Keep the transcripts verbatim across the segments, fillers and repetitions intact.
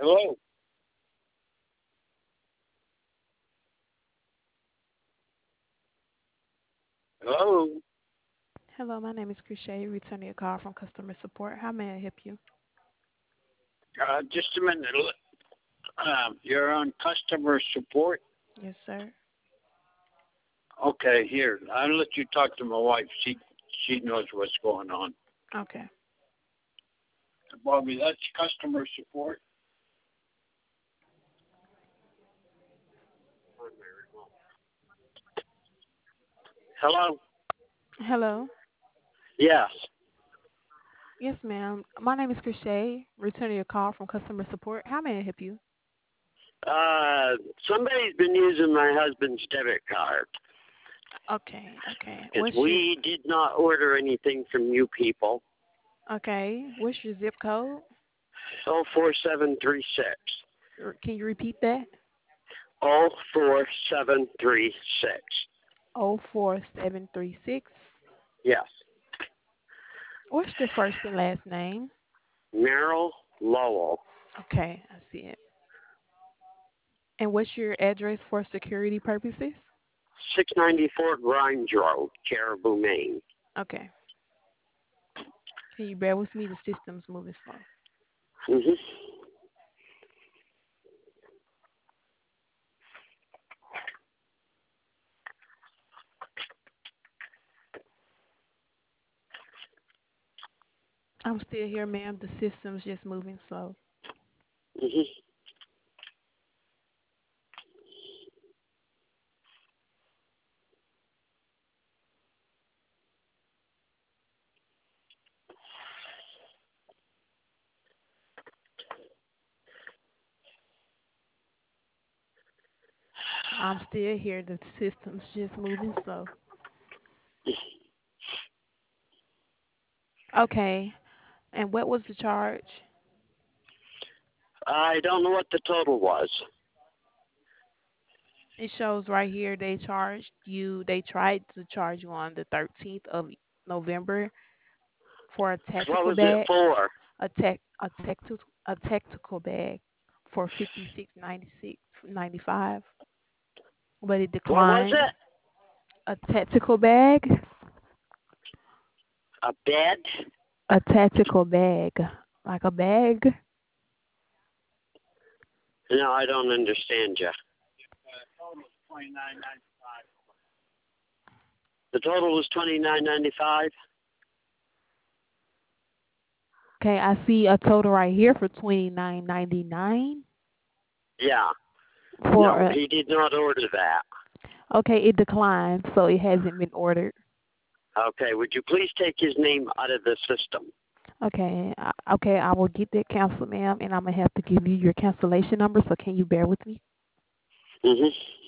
Hello. Hello. Hello, my name is Krishay, returning a call from customer support. How may I help you? Uh, just a minute. Um, you're on customer support. Yes, sir. Okay, here. I'll let you talk to my wife. She she knows what's going on. Okay. Bobby, that's customer support. Hello. Hello. Yes. Yes, ma'am. My name is Krishay, returning a call from customer support. How may I help you? Uh, somebody's been using my husband's debit card Okay, okay. because What's your we did not order anything from you people. okay? What's your zip code? Oh four seven three six. R- Can you repeat that? Oh four seven three six. Oh four seven three six. Yes. What's your first and last name? Merrill Lowell. Okay, I see it. And what's your address for security purposes? six ninety-four Grimes Road, Caribou, Maine. Okay. Can you bear with me? The system's moving slow. hmm I'm still here, ma'am. The system's just moving slow. hmm I'm still here. The system's just moving slow. Okay. And what was the charge? I don't know what the total was. It shows right here they charged you, they tried to charge you on the thirteenth of November for a What tactical was it bag, for? a tech a tactical a tactical bag for fifty six ninety six ninety five, but it What was declined. it? A tactical bag, A bed? a tactical bag, like a bag. No, I don't understand you. The total was twenty nine ninety five. Okay, I see a total right here for twenty nine ninety nine Yeah. for No, a. he did not order that. Okay, it declined, so it hasn't been ordered. Okay, would you please take his name out of the system? Okay, uh, okay, I will get that canceled, ma'am, and I'm gonna have to give you your cancellation number. So can you bear with me? hmm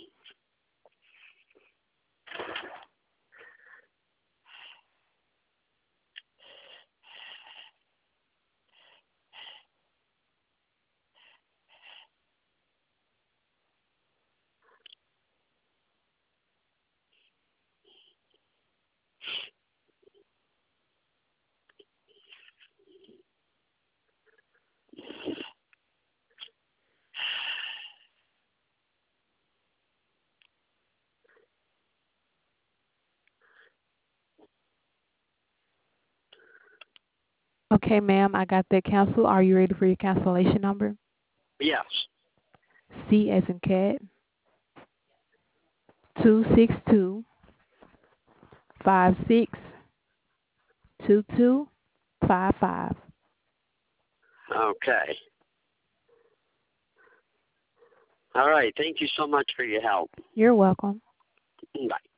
Okay, ma'am, I got that canceled. Are you ready for your cancellation number? Yes. C as in cat, two six two five six two two five five. Okay. All right. Thank you so much for your help. You're welcome. Bye.